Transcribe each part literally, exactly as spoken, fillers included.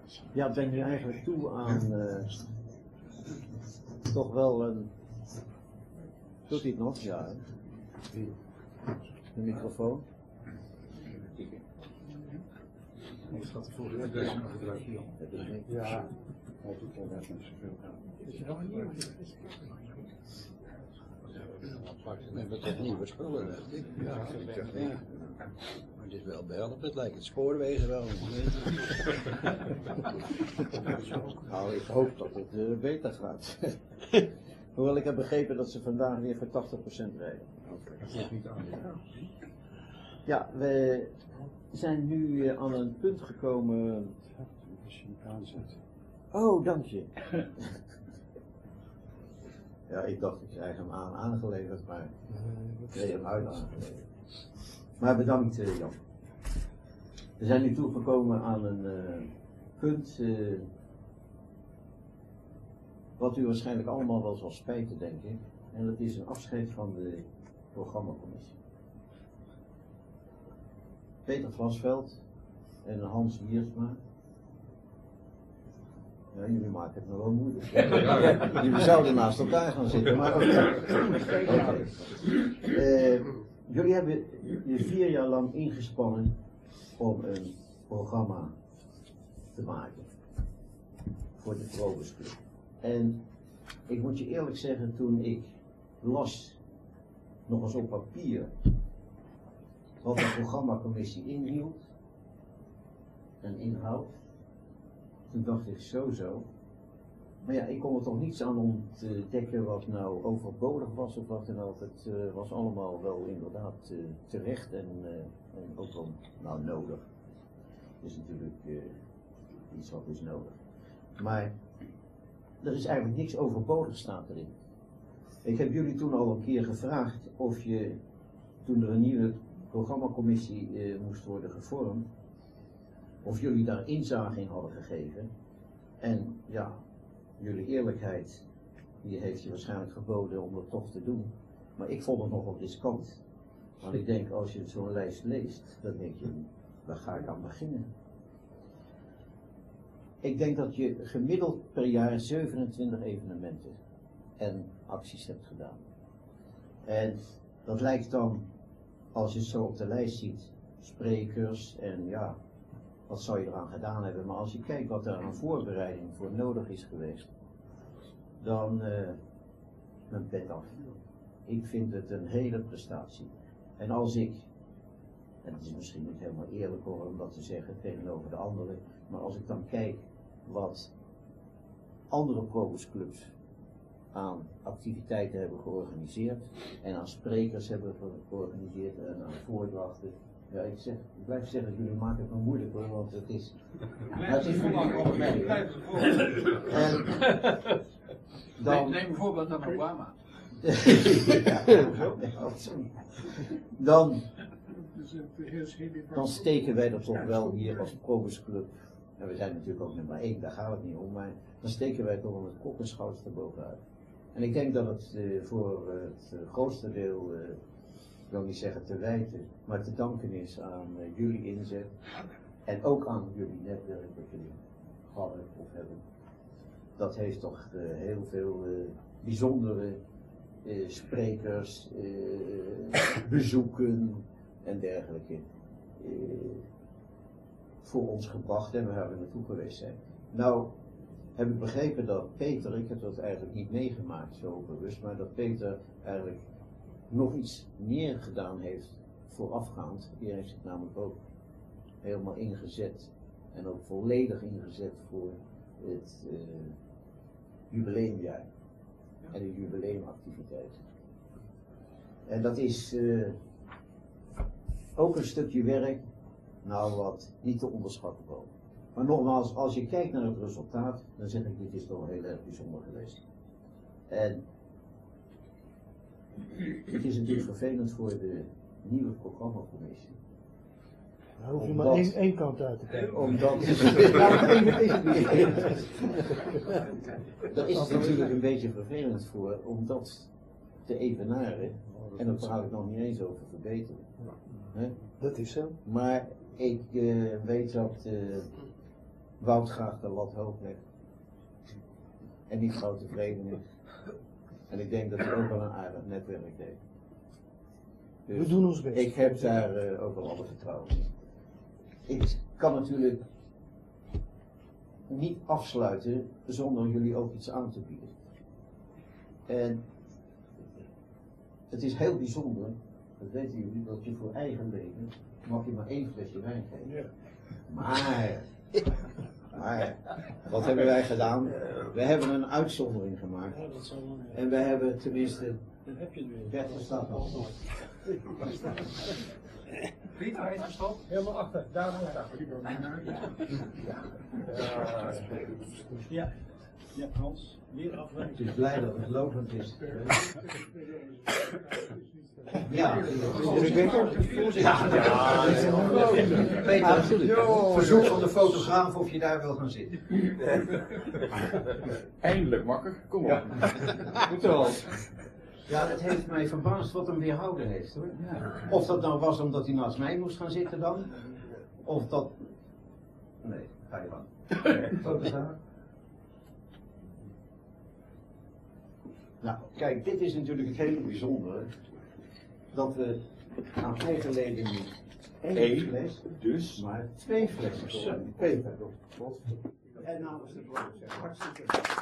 Ja, ik ben nu eigenlijk toe aan uh, toch wel een. Doet hij het nog? Ja. De microfoon. Ik had de vorige week deze nog gebruikt. Ja. Is er nog een nieuwe? We hebben toch nieuwe spullen, dacht ik. Ja, ja. Maar het is wel behelpen, het lijkt het spoorwegen wel. Nou, ik hoop dat het uh, beter gaat. Hoewel ik heb begrepen dat ze vandaag weer voor tachtig procent rijden. Ja. Ja, we zijn nu uh, aan een punt gekomen. Als je hem aanzet. Oh, dank je. Ja, ik dacht ik krijg hem aan aangeleverd, maar ik kreeg hem uit aangeleverd. Maar bedankt uh, Jan. We zijn nu toegekomen aan een uh, punt uh, wat u waarschijnlijk allemaal wel zal spijten, denk ik. En dat is een afscheid van de programmacommissie. Peter Vlasveld en Hans Wiersma. Ja, jullie maken het me wel moeilijk. Ja, jullie zouden naast elkaar gaan zitten, maar oké. Okay. Okay. Uh, jullie hebben je vier jaar lang ingespannen om een programma te maken voor de Probus Club. En ik moet je eerlijk zeggen, toen ik las, nog eens op papier, wat de programmacommissie inhield en inhoudt, toen dacht ik zo zo. Maar ja, ik kon er toch niets aan om te dekken wat nou overbodig was of wat dan ook. Het uh, was allemaal wel inderdaad uh, terecht en, uh, en ook wel nou, nodig. Is natuurlijk uh, iets wat is nodig. Maar er is eigenlijk niks overbodig staat erin. Ik heb jullie toen al een keer gevraagd of je, toen er een nieuwe programmacommissie uh, moest worden gevormd, of jullie daar inzage in hadden gegeven. En ja, jullie eerlijkheid, die heeft je waarschijnlijk geboden om dat toch te doen. Maar ik vond het nogal riskant. Want ik denk, als je zo'n lijst leest, dan denk je, waar ga ik aan beginnen? Ik denk dat je gemiddeld per jaar zevenentwintig evenementen en acties hebt gedaan. En dat lijkt dan, als je het zo op de lijst ziet, sprekers en ja, wat zou je eraan gedaan hebben. Maar als je kijkt wat er aan voorbereiding voor nodig is geweest, dan uh, mijn pet af. Ik vind het een hele prestatie. En als ik, en het is misschien niet helemaal eerlijk hoor om dat te zeggen tegenover de anderen, maar als ik dan kijk wat andere Probusclubs aan activiteiten hebben georganiseerd en aan sprekers hebben georganiseerd en aan voordrachten. Ja, ik, zeg, ik blijf zeggen, jullie maken het me moeilijk hoor, want het is, het is voor mij allebei. En dan, neem bijvoorbeeld aan Obama. dan, dan steken wij er toch wel hier als Probusclub, en we zijn natuurlijk ook nummer één, daar gaat het niet om, maar dan steken wij toch wel het kop en schouders erbovenuit. En ik denk dat het uh, voor uh, het uh, grootste deel, uh, ik wil niet zeggen te wijten, maar te danken is aan uh, jullie inzet en ook aan jullie netwerk dat jullie hadden of hebben. Dat heeft toch uh, heel veel uh, bijzondere uh, sprekers, uh, bezoeken en dergelijke uh, voor ons gebracht en we hebben naartoe geweest zijn. Nou heb ik begrepen dat Peter, ik heb dat eigenlijk niet meegemaakt zo bewust, maar dat Peter eigenlijk nog iets meer gedaan heeft voorafgaand. Die heeft zich namelijk ook helemaal ingezet en ook volledig ingezet voor het uh, jubileumjaar en de jubileumactiviteit. En dat is uh, ook een stukje werk, nou wat niet te onderschatten valt. Maar nogmaals, als je kijkt naar het resultaat, dan zeg ik, dit is toch heel erg bijzonder geweest. En het is natuurlijk vervelend voor de nieuwe programmacommissie. Dan hoef je omdat, maar één, één kant uit te kijken. Omdat... Daar is het natuurlijk een beetje vervelend voor, om dat te evenaren. En dan praat ik nog niet eens over verbeteren. He? Dat is zo. Maar ik uh, weet dat... Uh, Wout graag de lat hoog legt. En niet gauw tevreden is. En ik denk dat hij ook wel een aardig netwerk heeft. Dus We doen ons best. ik heb daar uh, ook wel alle vertrouwen in. Ik kan natuurlijk niet afsluiten zonder jullie ook iets aan te bieden. En het is heel bijzonder, dat weten jullie, dat je voor eigen leven mag je maar één flesje wijn geven. Ja. Maar, maar, wat hebben wij gedaan? We hebben een uitzondering gemaakt. Ja, dat zal wel, ja. En we hebben tenminste, Dan heb je het weer. Bert staat al. Piet, waar is gestopt? Helemaal achter, daar moet daar. Ja, ja, Hans, weer Ik afwijken. ben blij dat het lopend is. Ja, Peter, verzoek van de fotograaf of je daar wil gaan zitten. Eindelijk makker, kom op. Goed wel. Ja, het heeft mij verbaasd wat hem weerhouden heeft hoor. Of dat nou was omdat hij naast mij moest gaan zitten dan. Of dat... Nee, ga je gang. Fotograaf. Nou, kijk, dit is natuurlijk het hele bijzondere. Dat we aan eigen leden niet één Eén, fles, dus. maar twee flessen hebben. Peter. En namens de productie. Hartstikke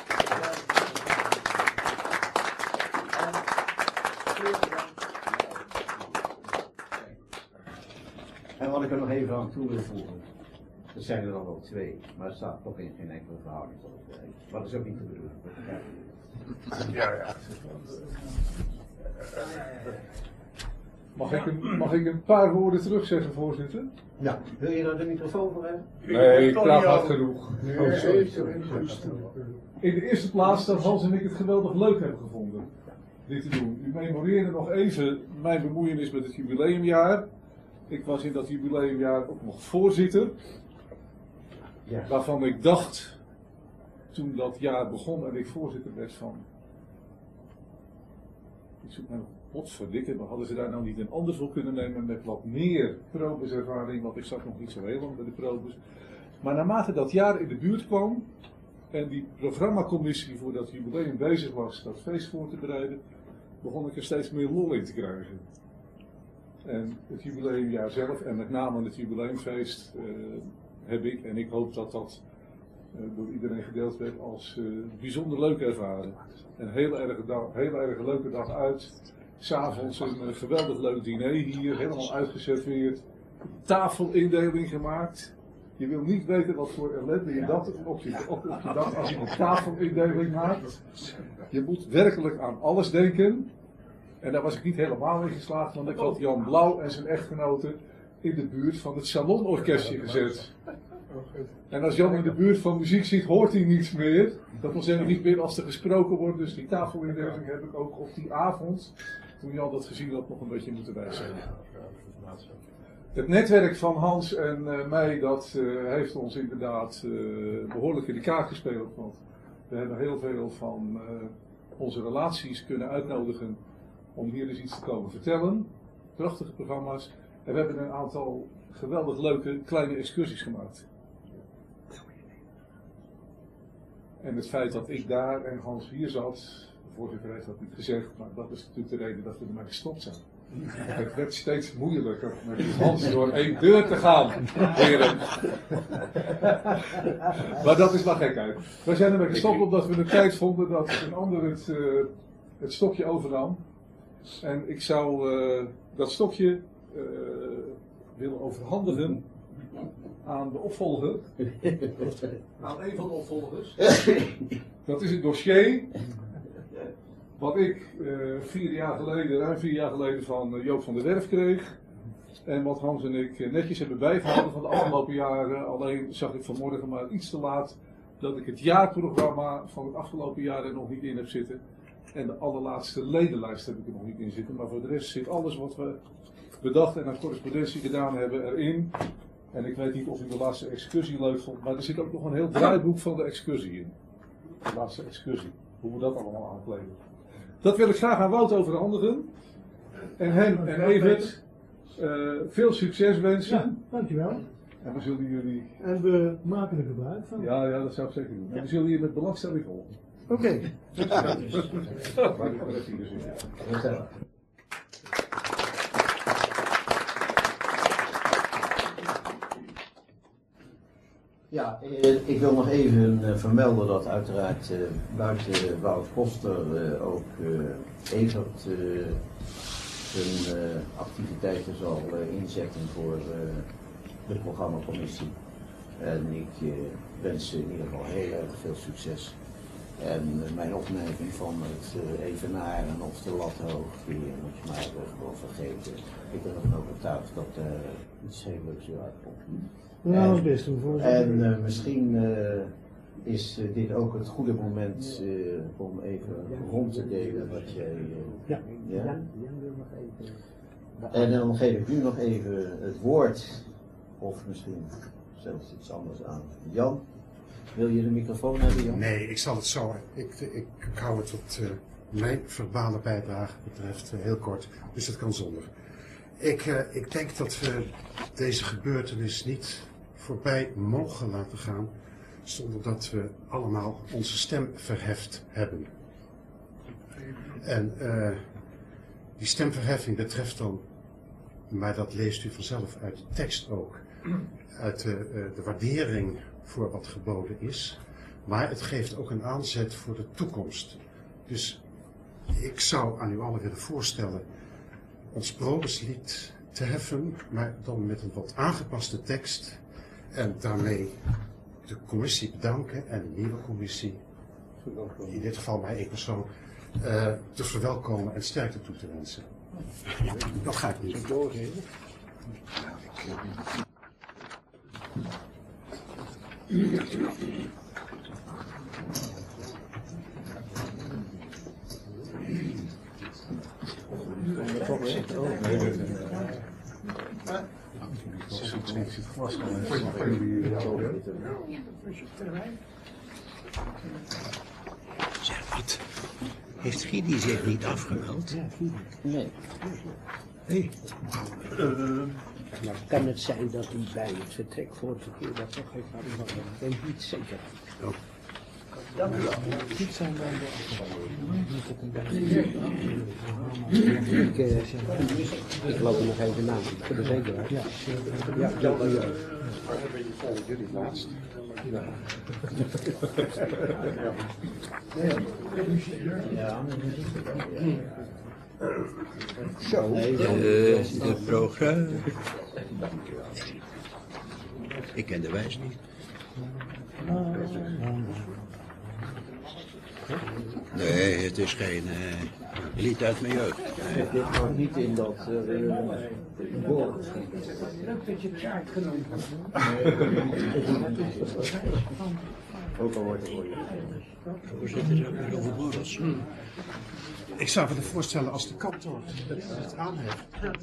En wat ik er nog even aan toe wil voegen, er zijn er al wel twee, maar het staat toch in geen enkele verhouding tot het twee. Maar dat is ook niet de bedoeling. Ja, ja. Mag ik, een, mag ik een paar woorden terugzeggen, voorzitter? Ja, wil je daar de microfoon voor hebben? Nee, ik praat hard genoeg. Oh, sorry. In de eerste plaats dat Hans en ik het geweldig leuk hebben gevonden dit te doen. U memoreerde nog even mijn bemoeienis met het jubileumjaar. Ik was in dat jubileumjaar ook nog voorzitter. Ja. Waarvan ik dacht, toen dat jaar begon en ik voorzitter werd van... Ik zoek naar potverdikke, maar hadden ze daar nou niet een ander voor kunnen nemen met wat meer probeservaring, want ik zat nog niet zo heel lang bij de probes. Maar naarmate dat jaar in de buurt kwam en die programmacommissie voor dat jubileum bezig was dat feest voor te bereiden, begon ik er steeds meer lol in te krijgen. En het jubileumjaar zelf en met name het jubileumfeest uh, heb ik, en ik hoop dat dat uh, door iedereen gedeeld werd, als uh, bijzonder leuk ervaren. Een heel erg, dag, heel erg leuke dag uit. S'avonds een uh, geweldig leuk diner hier, helemaal uitgeserveerd. Tafelindeling gemaakt. Je wil niet weten wat voor ellende je dat op je, op, op je dag als je een tafelindeling maakt. Je moet werkelijk aan alles denken. En daar was ik niet helemaal in geslaagd, want ik had Jan Blauw en zijn echtgenote in de buurt van het salonorkestje gezet. En als Jan in de buurt van muziek zit, hoort hij niets meer. Dat wil zeggen niet meer als er gesproken wordt. Dus die tafelindeling heb ik ook op die avond, toen Jan dat gezien had, nog een beetje moeten wijzigen. Het netwerk van Hans en uh, mij, dat uh, heeft ons inderdaad uh, behoorlijk in de kaart gespeeld. Want we hebben heel veel van uh, onze relaties kunnen uitnodigen om hier eens iets te komen vertellen. Prachtige programma's. En we hebben een aantal geweldig leuke kleine excursies gemaakt. En het feit dat ik daar en Hans hier zat, de voorzitter heeft dat niet gezegd, maar dat is natuurlijk de reden dat we ermee gestopt zijn. Het werd steeds moeilijker met Hans door één deur te gaan, heren. Maar dat is maar gekheid. Wij zijn ermee gestopt omdat we de tijd vonden dat een ander het, uh, het stokje overnam. En ik zou uh, dat stokje uh, willen overhandigen aan de opvolger. Aan een van de opvolgers. Dat is het dossier wat ik uh, vier jaar geleden, ruim vier jaar geleden van uh, Joop van der Werf kreeg. En wat Hans en ik uh, netjes hebben bijgehouden van de afgelopen jaren. Alleen zag ik vanmorgen maar iets te laat dat ik het jaarprogramma van het afgelopen jaar er nog niet in heb zitten. En de allerlaatste ledenlijst heb ik er nog niet in zitten. Maar voor de rest zit alles wat we bedacht en aan correspondentie gedaan hebben erin. En ik weet niet of u de laatste excursie leuk vond, maar er zit ook nog een heel draaiboek van de excursie in. De laatste excursie. Hoe we dat allemaal aankleden. Dat wil ik graag aan Wout overhandigen. En hem en Evert uh, veel succes wensen. Ja, dankjewel. En we zullen jullie... En we maken er gebruik van. Ja, ja, dat zou ik zeker doen. En we zullen jullie met belangstelling volgen. Oké. Maar de correctie dus is. Ja. Ja, eh, ik wil nog even eh, vermelden dat uiteraard eh, buiten Wout Koster eh, ook eh, Evert eh, zijn eh, activiteiten zal eh, inzetten voor eh, de programmacommissie. En ik eh, wens ze in ieder geval heel erg veel succes. En eh, mijn opmerking van het uh, evenaren of de lat hoog, die moet je maar gewoon vergeten. Ik ben ervan overtuigd dat er uh, iets heel leuks weer uitkomt. Nou, dat is best doen voor En uh, misschien uh, is uh, dit ook het goede moment uh, om even rond te delen wat jij... Uh, Ja. ja? En dan geef ik nu nog even het woord, of misschien zelfs iets anders aan Jan. Wil je de microfoon hebben, Jan? Nee, ik zal het zo. Ik, ik, ik hou het wat uh, mijn verbale bijdrage betreft uh, heel kort, dus het kan zonder. Ik, uh, ik denk dat we deze gebeurtenis niet voorbij mogen laten gaan zonder dat we allemaal onze stem verheft hebben. En uh, die stemverheffing betreft dan, maar dat leest u vanzelf uit de tekst ook, uit de, uh, de waardering voor wat geboden is, maar het geeft ook een aanzet voor de toekomst. Dus ik zou aan u allen willen voorstellen ons Probuslied te heffen, maar dan met een wat aangepaste tekst en daarmee de commissie bedanken en de nieuwe commissie, in dit geval mij ik persoon, uh, te verwelkomen en sterkte toe te wensen. Dat ga ik niet doorgeven. Zeg wat, heeft Gidi zich niet afgemeld? Nee. Nee. Nou, kan het zijn dat hij bij het vertrek vorige keer dat toch heeft hadden, maar ik weet niet zeker. Oh. Niet zijn dan Ik, uh, ik loop er nog even na, voor de zekerheid. Ja, ja, ja, ja. Jullie laatst. Ja. Zo. De, de programma. Ik ken de wijs niet. Nee, het is geen uh, lied uit mijn jeugd. Nee. Dit gaat niet in dat uh, woord. Leuk dat je het kaart genomen hebt. Ook al wordt het voor je. Hoe zit het ook weer over borrels? Ik zou willen voorstellen als de kantor het, het aanheft.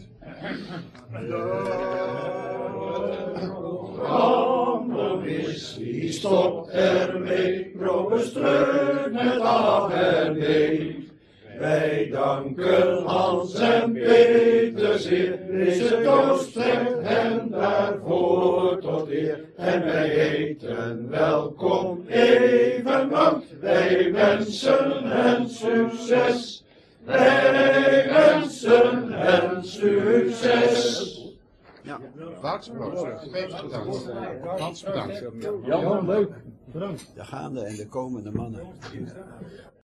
Wie stopt ermee, Probustreut met af en mee. Wij danken Hans en Peter zeer, deze toast strekt hen daarvoor tot eer. En wij heten welkom evenwel, wij wensen hen succes. Wij wensen hen succes. Ja. Wout, Peter bedankt. Hans bedankt. Jan, leuk. Bedankt. De gaande en de komende mannen.